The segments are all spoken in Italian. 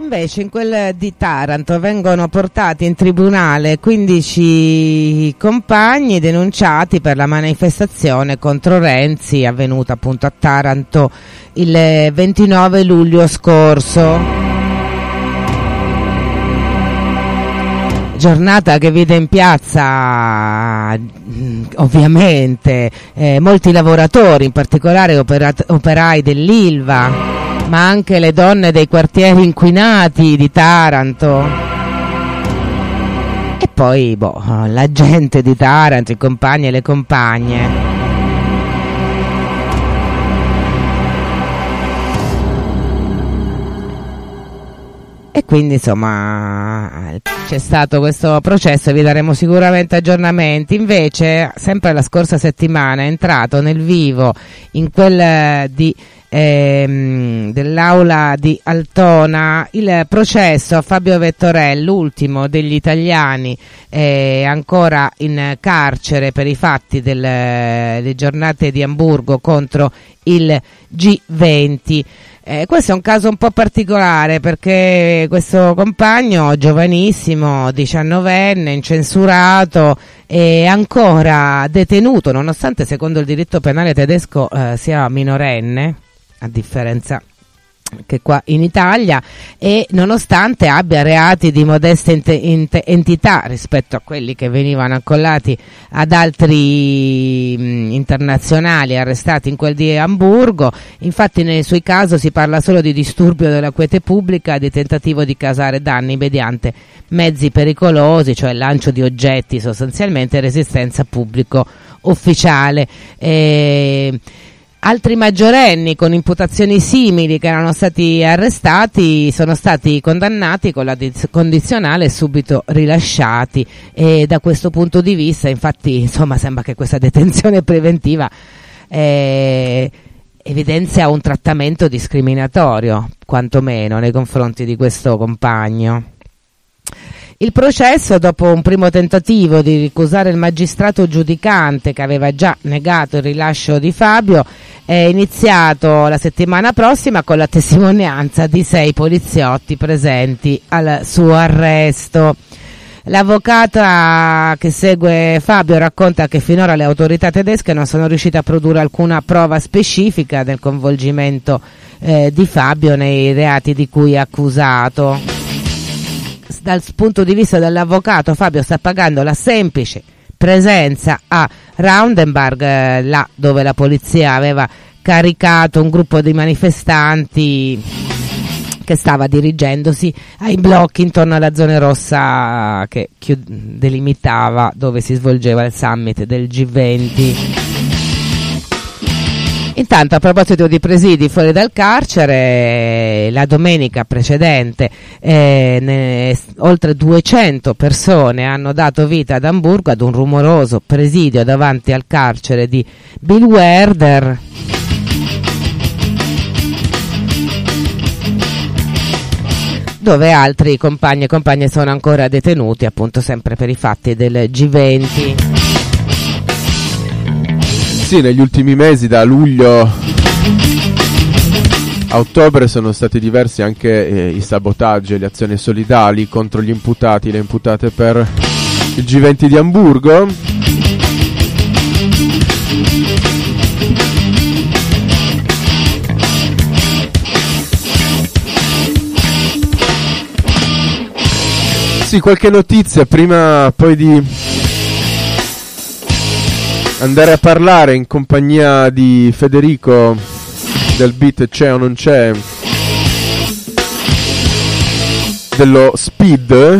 Invece in quel di Taranto vengono portati in tribunale 15 compagni denunciati per la manifestazione contro Renzi avvenuta appunto a Taranto il 29 luglio scorso. Giornata che vede in piazza ovviamente molti lavoratori, in particolare operai dell'Ilva, ma anche le donne dei quartieri inquinati di Taranto e poi la gente di Taranto, i compagni e le compagne. E quindi insomma c'è stato questo processo e vi daremo sicuramente aggiornamenti. Invece sempre la scorsa settimana è entrato nel vivo in quel dell'aula di Altona il processo a Fabio Vettorel, l'ultimo degli italiani ancora in carcere per i fatti delle giornate di Amburgo contro il G20. Questo è un caso un po' particolare perché questo compagno giovanissimo, 19enne, incensurato, è ancora detenuto nonostante secondo il diritto penale tedesco sia minorenne, a differenza che qua in Italia, e nonostante abbia reati di modesta entità rispetto a quelli che venivano accollati ad altri internazionali arrestati in quel di Amburgo. Infatti nel suo caso si parla solo di disturbio della quiete pubblica e di tentativo di causare danni mediante mezzi pericolosi, cioè lancio di oggetti sostanzialmente, e resistenza pubblico ufficiale. Altri maggiorenni con imputazioni simili che erano stati arrestati sono stati condannati con la condizionale e subito rilasciati, e da questo punto di vista infatti insomma sembra che questa detenzione preventiva evidenzia un trattamento discriminatorio quantomeno nei confronti di questo compagno. Il processo, dopo un primo tentativo di ricusare il magistrato giudicante che aveva già negato il rilascio di Fabio, è iniziato la settimana prossima con la testimonianza di 6 poliziotti presenti al suo arresto. L'avvocata che segue Fabio racconta che finora le autorità tedesche non sono riuscite a produrre alcuna prova specifica del coinvolgimento di Fabio nei reati di cui è accusato. Dal punto di vista dell'avvocato, Fabio sta pagando la semplice presenza a Roundenberg, là dove la polizia aveva caricato un gruppo di manifestanti che stava dirigendosi ai blocchi intorno alla zona rossa che delimitava dove si svolgeva il summit del G20. Intanto, a proposito di presidi fuori dal carcere, la domenica precedente oltre 200 persone hanno dato vita ad Amburgo ad un rumoroso presidio davanti al carcere di Billwerder. Dove altri compagni e compagne sono ancora detenuti, appunto sempre per i fatti del G20. Sì, negli ultimi mesi, da luglio a ottobre, sono stati diversi anche i sabotaggi e le azioni solidali contro gli imputati e le imputate per il G20 di Amburgo. Sì, qualche notizia prima poi di andare a parlare in compagnia di Federico del beat C'è o non c'è, dello Speed.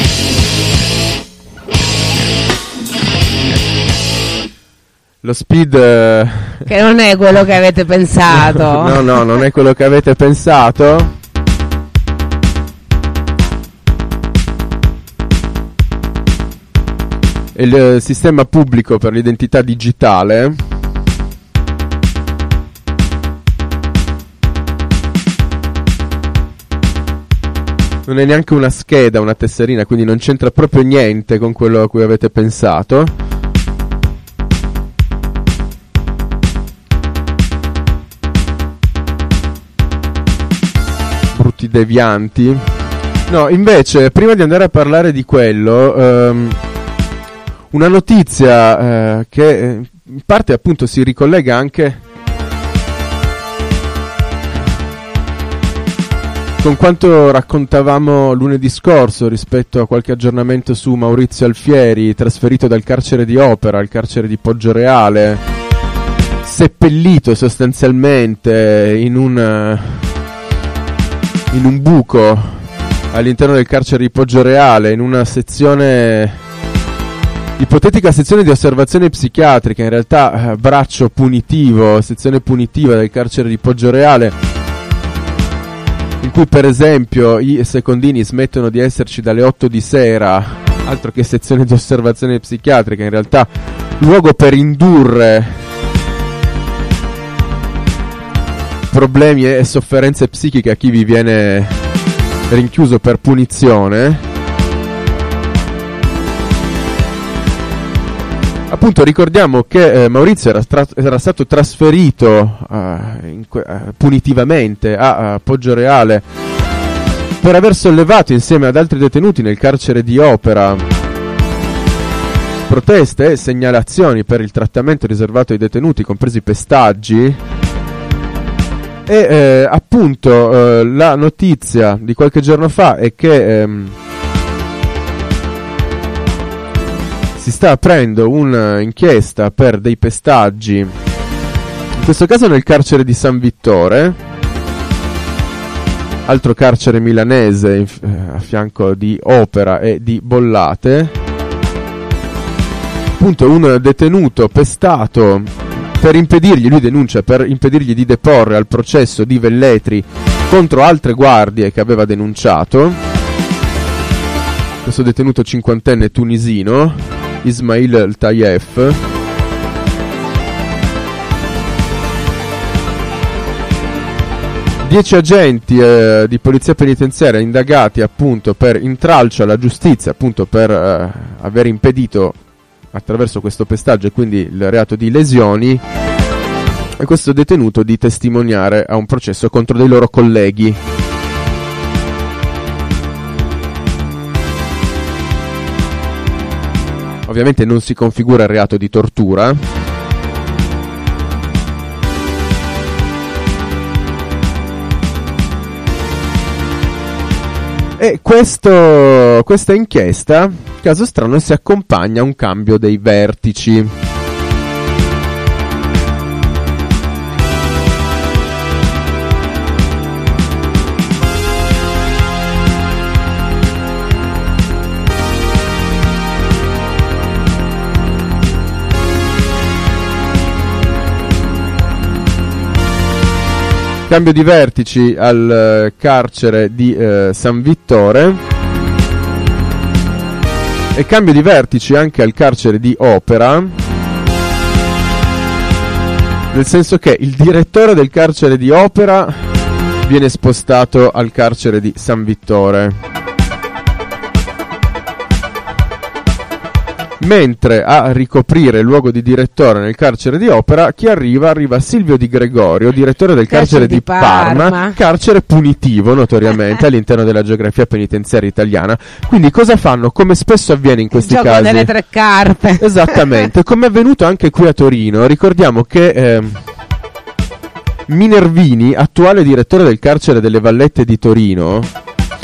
Lo Speed che non è quello che avete pensato. No, non è quello che avete pensato. Il sistema pubblico per l'identità digitale non è neanche una scheda, una tesserina, quindi non c'entra proprio niente con quello a cui avete pensato. detenuti devianti. No, invece, prima di andare a parlare di quello, una notizia che in parte appunto si ricollega anche con quanto raccontavamo lunedì scorso rispetto a qualche aggiornamento su Maurizio Alfieri, trasferito dal carcere di Opera al carcere di Poggioreale, seppellito sostanzialmente in un buco all'interno del carcere di Poggioreale, in una ipotetica sezione di osservazione psichiatrica, in realtà braccio punitivo, sezione punitiva del carcere di Poggioreale, in cui per esempio i secondini smettono di esserci dalle 8 di sera, altro che sezione di osservazione psichiatrica, in realtà luogo per indurre problemi e sofferenze psichiche a chi vi viene rinchiuso per punizione. Appunto ricordiamo che Maurizio era stato trasferito punitivamente a Poggioreale per aver sollevato insieme ad altri detenuti nel carcere di Opera proteste e segnalazioni per il trattamento riservato ai detenuti, compresi pestaggi. E appunto la notizia di qualche giorno fa è che si sta aprendo un'inchiesta per dei pestaggi, in questo caso nel carcere di San Vittore, altro carcere milanese a fianco di Opera e di Bollate. Appunto un detenuto pestato per impedirgli, lui denuncia, per impedirgli di deporre al processo di Velletri contro altre guardie che aveva denunciato. Questo detenuto cinquantenne tunisino, Ismail El-Tayef, Dieci agenti di polizia penitenziaria indagati appunto per intralcio alla giustizia, appunto per aver impedito attraverso questo pestaggio e quindi il reato di lesioni a questo detenuto di testimoniare a un processo contro dei loro colleghi. Ovviamente non si configura il reato di tortura. E questa inchiesta, caso strano, si accompagna a un cambio dei vertici. Cambio di vertici al carcere di San Vittore e cambio di vertici anche al carcere di Opera, nel senso che il direttore del carcere di Opera viene spostato al carcere di San Vittore, mentre a ricoprire il luogo di direttore nel carcere di Opera chi arriva Silvio Di Gregorio, direttore del carcere di Parma, carcere punitivo notoriamente all'interno della geografia penitenziaria italiana. Quindi cosa fanno? Come spesso avviene in questi casi? Delle tre carpe. Esattamente, come è avvenuto anche qui a Torino. Ricordiamo che Minervini, attuale direttore del carcere delle Vallette di Torino,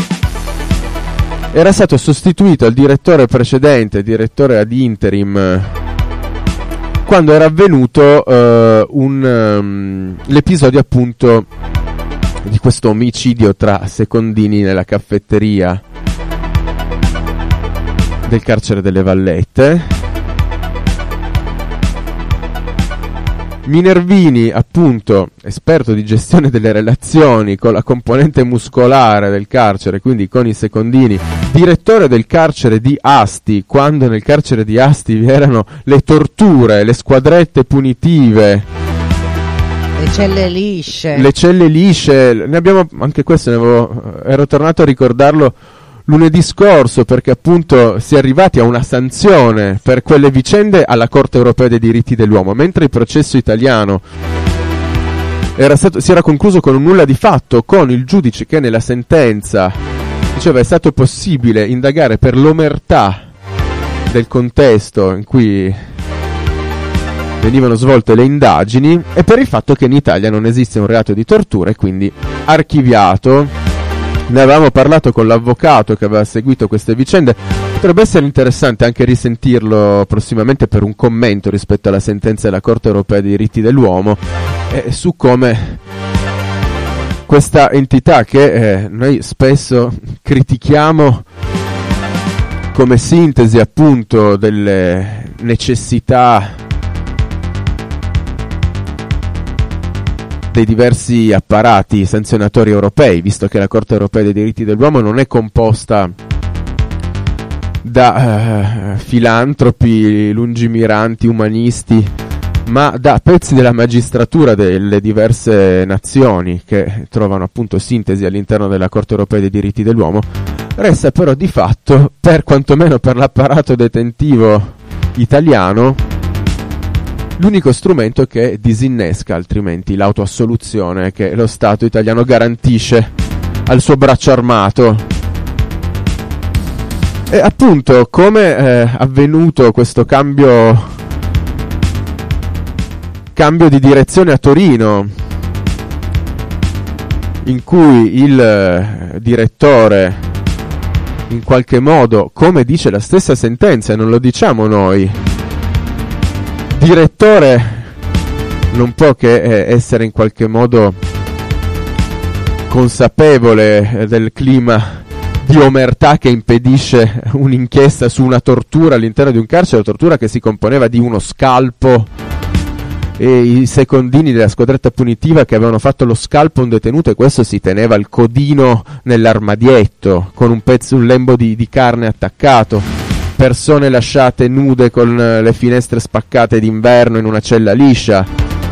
era stato sostituito al direttore precedente, direttore ad interim, quando era avvenuto l'episodio appunto di questo omicidio tra secondini nella caffetteria del carcere delle Vallette. Minervini, appunto, esperto di gestione delle relazioni con la componente muscolare del carcere, quindi con i secondini, direttore del carcere di Asti, quando nel carcere di Asti vi erano le torture, le squadrette punitive, le celle lisce. Le celle lisce, ne abbiamo anche questo, ero tornato a ricordarlo lunedì scorso, perché appunto si è arrivati a una sanzione per quelle vicende alla Corte Europea dei Diritti dell'Uomo, mentre il processo italiano si era concluso con un nulla di fatto, con il giudice che nella sentenza diceva è stato possibile indagare per l'omertà del contesto in cui venivano svolte le indagini e per il fatto che in Italia non esiste un reato di tortura e quindi archiviato. Ne avevamo parlato con l'avvocato che aveva seguito queste vicende. Potrebbe essere interessante anche risentirlo prossimamente per un commento rispetto alla sentenza della Corte Europea dei Diritti dell'Uomo su come questa entità che noi spesso critichiamo come sintesi appunto delle necessità dei diversi apparati sanzionatori europei, visto che la Corte Europea dei Diritti dell'Uomo non è composta da filantropi, lungimiranti, umanisti, ma da pezzi della magistratura delle diverse nazioni che trovano appunto sintesi all'interno della Corte Europea dei Diritti dell'Uomo. Resta però di fatto, per quantomeno per l'apparato detentivo italiano, l'unico strumento che disinnesca altrimenti l'autoassoluzione che lo Stato italiano garantisce al suo braccio armato. E appunto, come è avvenuto questo cambio di direzione a Torino, in cui il direttore in qualche modo, come dice la stessa sentenza e non lo diciamo noi, direttore non può che essere in qualche modo consapevole del clima di omertà che impedisce un'inchiesta su una tortura all'interno di un carcere, una tortura che si componeva di uno scalpo e i secondini della squadretta punitiva che avevano fatto lo scalpo a un detenuto e questo si teneva il codino nell'armadietto con un lembo di carne attaccato. Persone lasciate nude con le finestre spaccate d'inverno in una cella liscia.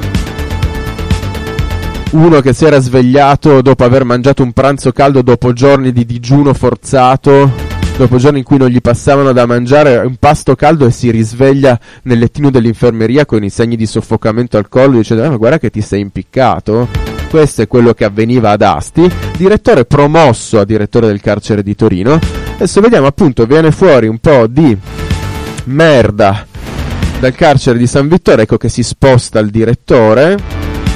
Uno che si era svegliato dopo aver mangiato un pranzo caldo dopo giorni di digiuno forzato, dopo giorni in cui non gli passavano da mangiare un pasto caldo e si risveglia nel lettino dell'infermeria con i segni di soffocamento al collo dicendo ma guarda che ti sei impiccato. Questo è quello che avveniva ad Asti, direttore promosso a direttore del carcere di Torino. Adesso vediamo appunto, viene fuori un po' di merda dal carcere di San Vittore, ecco che si sposta il direttore.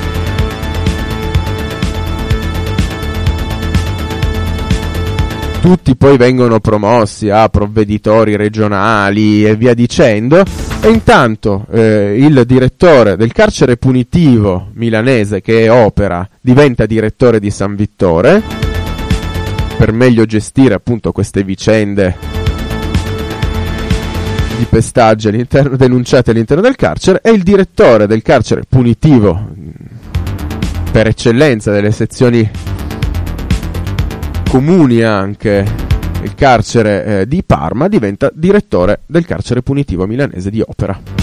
Tutti poi vengono promossi a provveditori regionali e via dicendo, e intanto il direttore del carcere punitivo milanese che opera diventa direttore di San Vittore per meglio gestire appunto queste vicende di pestaggio denunciate all'interno del carcere, e il direttore del carcere punitivo per eccellenza delle sezioni comuni anche il carcere di Parma diventa direttore del carcere punitivo milanese di Opera.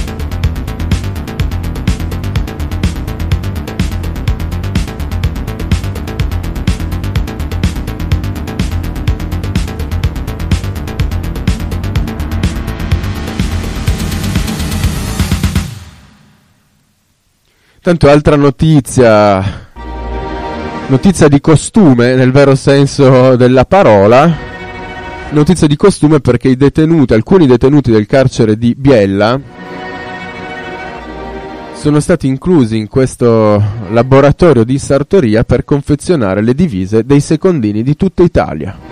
Tanto altra notizia di costume nel vero senso della parola, notizia di costume perché alcuni detenuti del carcere di Biella sono stati inclusi in questo laboratorio di sartoria per confezionare le divise dei secondini di tutta Italia.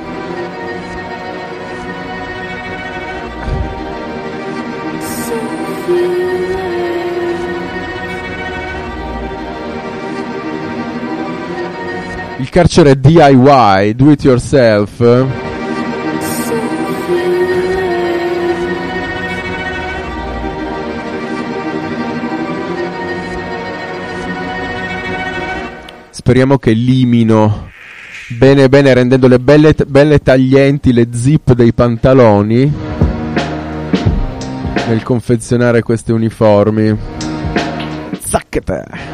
Il carcere DIY, do it yourself, speriamo che limino bene rendendo le belle taglienti le zip dei pantaloni nel confezionare queste uniformi. Zacchete!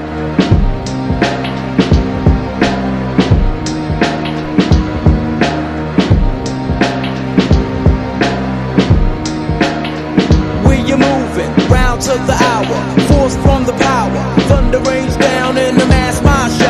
Of the hour, force from the power, thunder rains down in the mass mosh.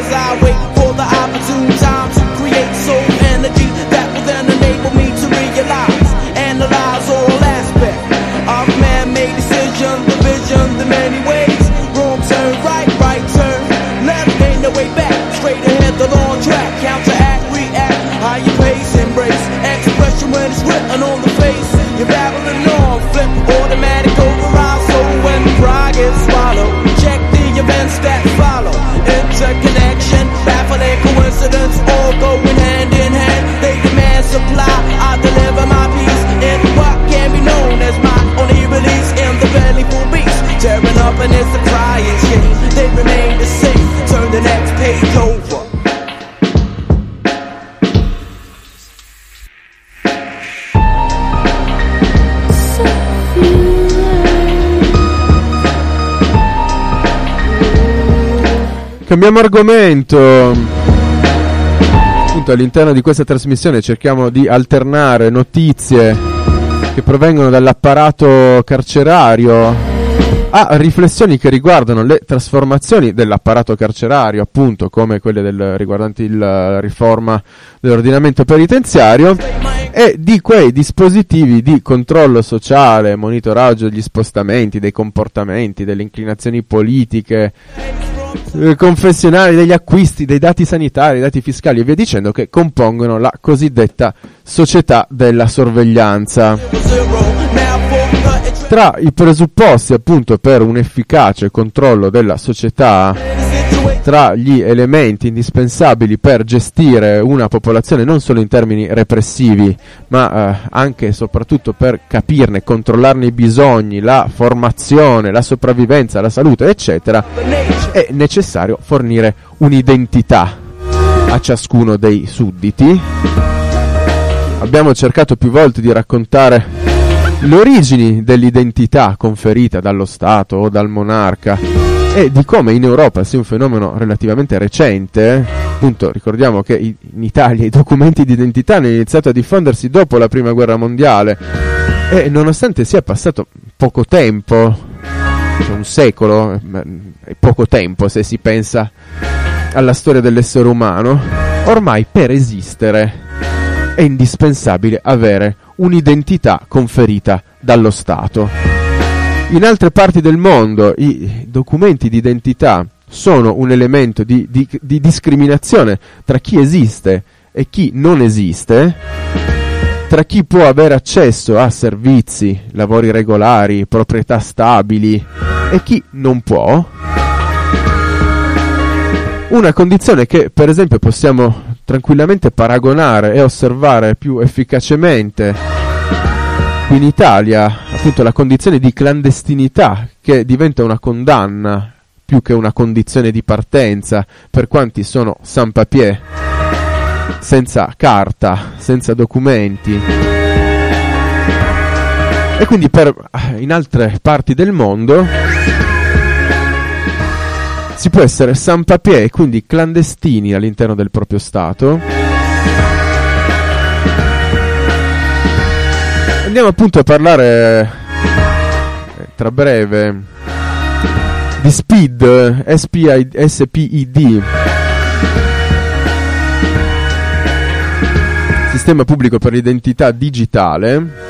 as I wait for the opportune time to create soul energy that will then enable me to realize, analyze all aspects of man-made decisions, the vision, the many ways. Wrong turn, right turn, left ain't no way back. Straight ahead, the long track, counteract, react, how you pace, embrace expression when it's written on the face. You're babbling on, flip, automatic override. So when pride gets swallowed, check the events that follow. Interconnection, baffling coincidence, all going hand in hand. They demand supply, I deliver my peace in what can be known as my only release in the belly full beast. Tearing up and it's a crying shame. They remain the same, turn the next page over. Cambiamo argomento. Appunto, all'interno di questa trasmissione cerchiamo di alternare notizie che provengono dall'apparato carcerario a riflessioni che riguardano le trasformazioni dell'apparato carcerario, appunto come quelle riguardanti la riforma dell'ordinamento penitenziario, e di quei dispositivi di controllo sociale, monitoraggio degli spostamenti, dei comportamenti, delle inclinazioni politiche, confessionali, degli acquisti, dei dati sanitari, dei dati fiscali e via dicendo, che compongono la cosiddetta società della sorveglianza. Tra i presupposti appunto per un efficace controllo della società, tra gli elementi indispensabili per gestire una popolazione non solo in termini repressivi, ma anche e soprattutto per capirne, controllarne i bisogni, la formazione, la sopravvivenza, la salute, eccetera, è necessario fornire un'identità a ciascuno dei sudditi. Abbiamo cercato più volte di raccontare le origini dell'identità conferita dallo Stato o dal monarca e di come in Europa sia un fenomeno relativamente recente. Appunto, ricordiamo che in Italia i documenti di identità hanno iniziato a diffondersi dopo la Prima Guerra Mondiale e nonostante sia passato poco tempo, un secolo, è poco tempo se si pensa alla storia dell'essere umano, ormai per esistere è indispensabile avere un'identità conferita dallo Stato. In altre parti del mondo i documenti di identità sono un elemento di discriminazione tra chi esiste e chi non esiste, tra chi può avere accesso a servizi, lavori regolari, proprietà stabili e chi non può. Una condizione che per esempio possiamo tranquillamente paragonare e osservare più efficacemente qui in Italia, appunto la condizione di clandestinità, che diventa una condanna più che una condizione di partenza per quanti sono sans papier, senza carta, senza documenti. E quindi in altre parti del mondo si può essere sans papier e quindi clandestini all'interno del proprio Stato. Andiamo appunto a parlare tra breve di SPID, SPID, Sistema Pubblico per l'Identità Digitale.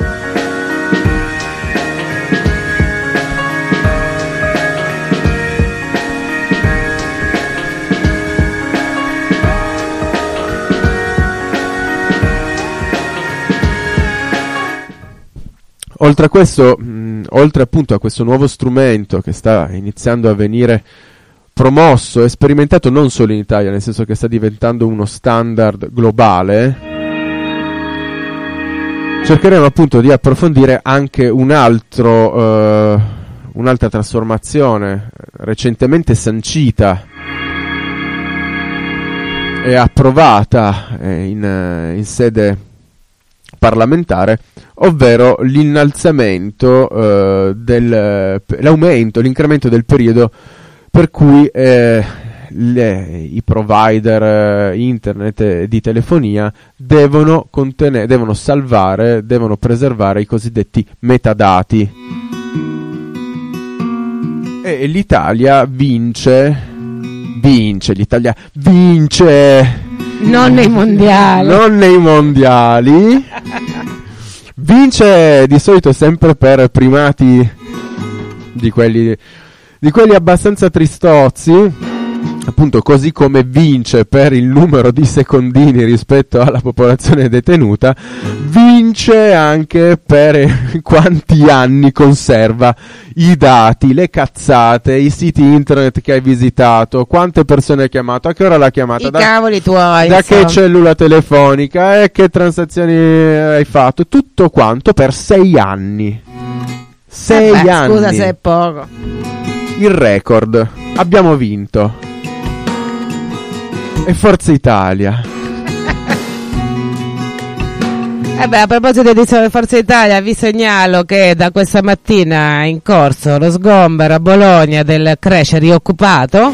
Oltre a questo, oltre appunto a questo nuovo strumento che sta iniziando a venire promosso e sperimentato non solo in Italia, nel senso che sta diventando uno standard globale, cercheremo appunto di approfondire anche un'altra trasformazione recentemente sancita e approvata in sede parlamentare, ovvero l'incremento del periodo per cui i provider internet di telefonia devono salvare, devono preservare i cosiddetti metadati. E l'Italia vince vince, l'Italia vince, non nei mondiali, vince di solito sempre per primati di quelli abbastanza tristozzi, appunto, così come vince per il numero di secondini rispetto alla popolazione detenuta, vince anche per quanti anni conserva i dati, le cazzate, i siti internet che hai visitato, quante persone hai chiamato, a che ora l'ha chiamata, cavoli tuoi, da che cellula telefonica e che transazioni hai fatto, tutto quanto per 6 anni. 6 anni. Scusa se è poco. Il record. Abbiamo vinto. E Forza Italia. A proposito di Forza Italia, vi segnalo che da questa mattina è in corso lo sgombero a Bologna del creche rioccupato.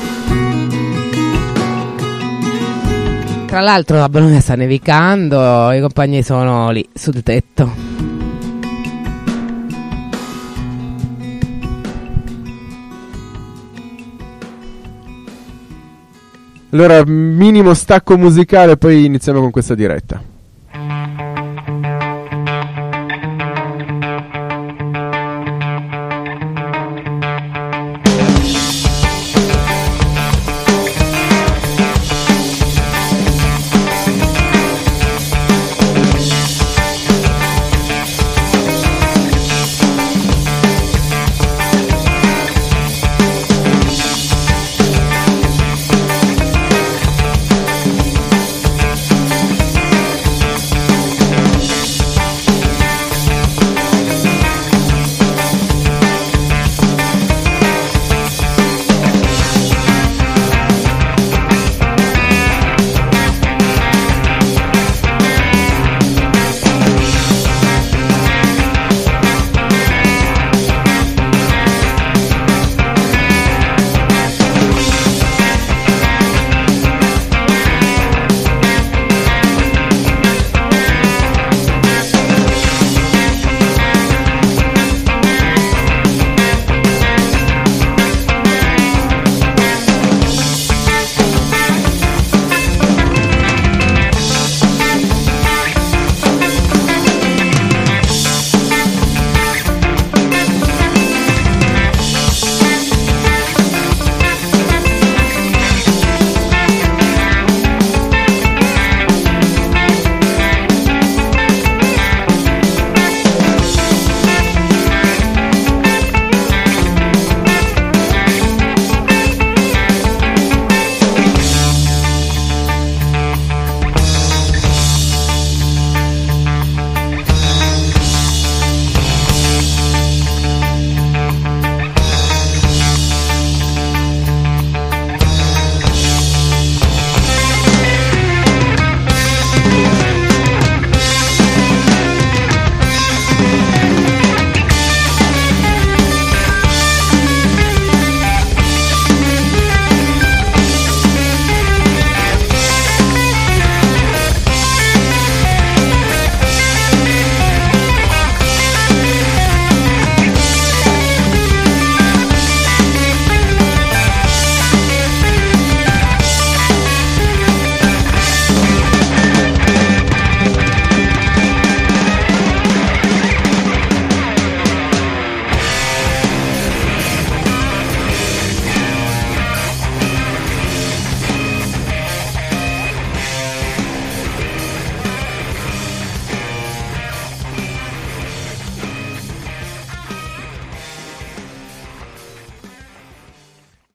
Tra l'altro a Bologna sta nevicando, i compagni sono lì sul tetto. Allora, minimo stacco musicale, poi iniziamo con questa diretta.